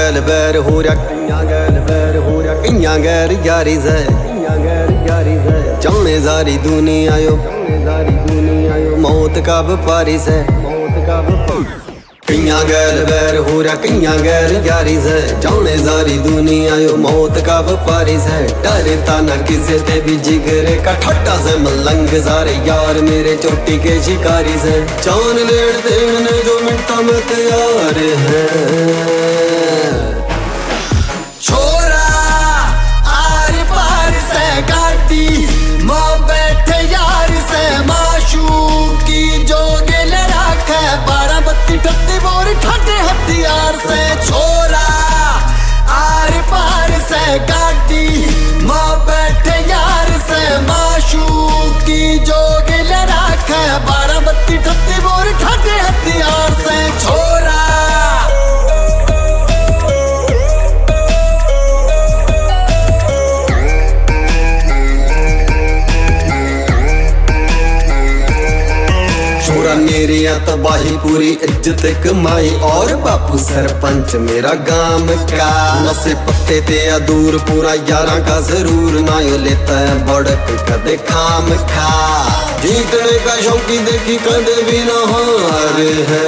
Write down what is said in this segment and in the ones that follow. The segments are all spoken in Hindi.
गैल बैर हो रहा, कइयां गैल बैर हो रहा, कइयां गैर यारी से, जाने सारी दुनिया यो, मौत का व्यापारी से, कइयां गैल बैर हो रहा, कइयां गैर यारी से, जाने सारी दुनिया यो, मौत का व्यापारी से। डरता न किसे ते भी जिगरे का ठट्टा से, मलंग सारे यार मेरे चोटी के शिकारी से। जान लेड़ देने जो मिनटा में तैयार है, छोरा आर पार से गाड़ी माँ बैठे यार से, माशूक की जोगे लड़ाक है 12-32 बोर ठंडे हथियार से। छोरा आर पार से गाड़ी माँ बैठे यार से, माशूक की जोगे लड़ाक है 12-32 बोर ठंडे हथियार से। छोरा मेरी तबाही पूरी इज्जत कमाई, और बापू सरपंच मेरा गांव का। नशे पत्ते ते दूर पूरा यारा का जरूर, ना यो लेता है बड़क कदे खाम खा। जीतने का शौकी देखी कदे भी ना हार है,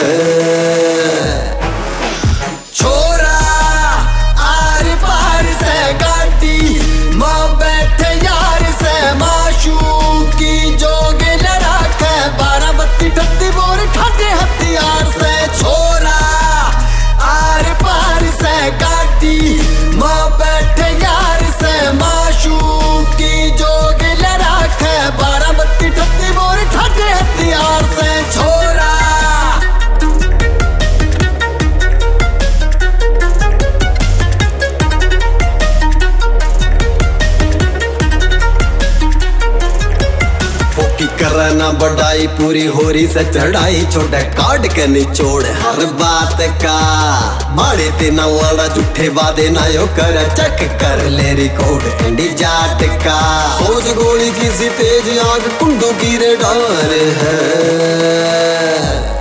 छोरा आर पार से गाड़ी माँ बैठे यार से, माशूक की जोगे लड़ाक है 12-32 बोर ठंडे हथियार से। छोरा आर पार से गाड़ी माँ बैठे यार से, माशूक की जोगे लड़ाक है 12-32 बोर ठंडे हथियार से। छोरा करना बढ़ाई पूरी होरी से चढ़ाई, छोटा काट के निचोड़ हर बात का। माड़े ते ना लड़ा झूठे वादे ना यो कर, चेक कर ले रिकॉर्ड इंडी जाट का। सोच गोली किसी तेज आग कुंडों की रे डार है,